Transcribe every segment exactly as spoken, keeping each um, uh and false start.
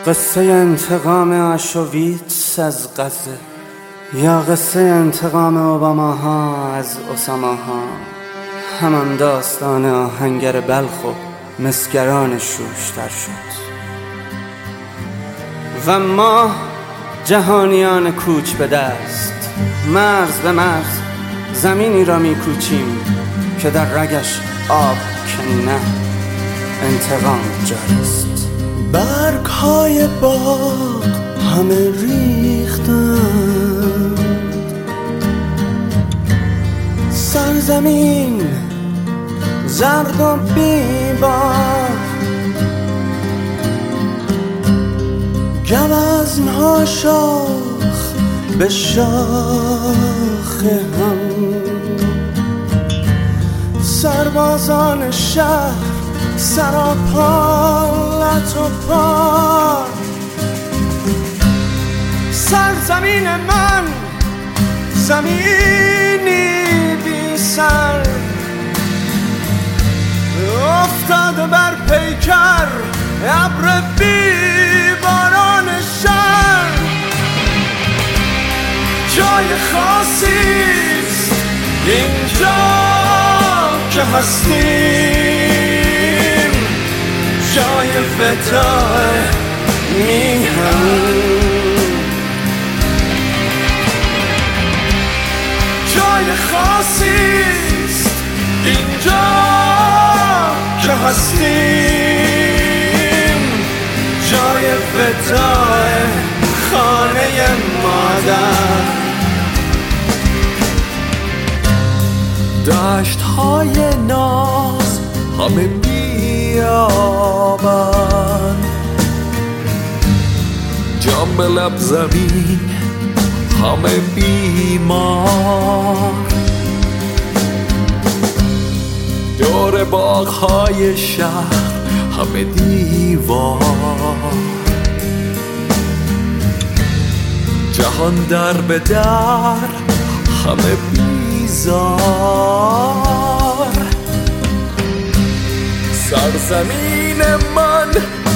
قصه انتقام آشویتس از غزه، یا قصه انتقام اوباماها از اساماها، همان داستان آهنگر بلخ و مسگران شوشتر شد. و ما جهانیان کوچ به دست، مرز به مرز زمینی را می کوچیم که در رگش آب که نه انتقام جاریست. برگ های باغ همه ریختند، سرزمین زرد و بیبار، گوزنها شاخ به شاخ هم، سربازان شهر سراپالت و پار. سرزمین من زمینی بی سر، افتاده بر پیکر ابر بی باران شر. جای خاصیست اینجا که هستیم، جای وداع میهن، جای خاصیست اینجا که هستیم، جای وداع خانه مادر. دشت های ناز همه بیابان، جام به لب زمین همه بیمار. دور باغ های شهر همه دیوار، جهان در به در همه بیزار. سرزمین من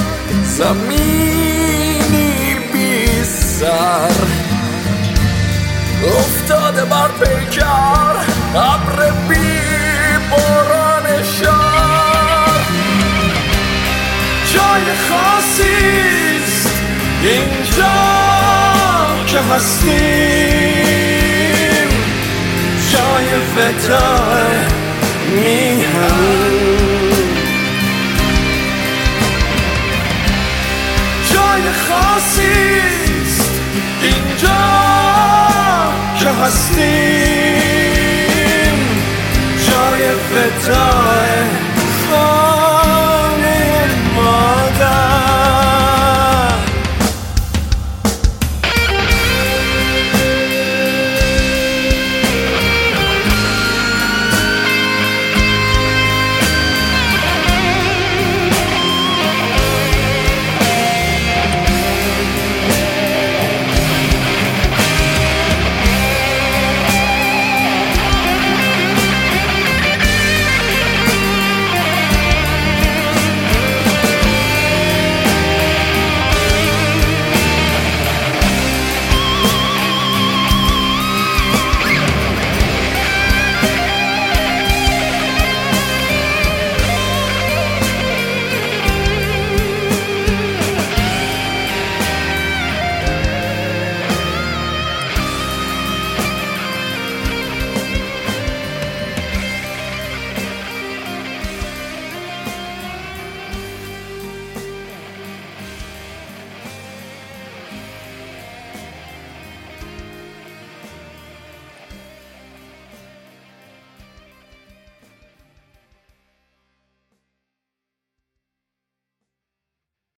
زمینی بی سر، افتاده بر پیکر ابر بی باران شر. جای خاصیست اینجا که هستیم، جای وداع میهن، جای خاصیست اینجا که هستیم، جای وداع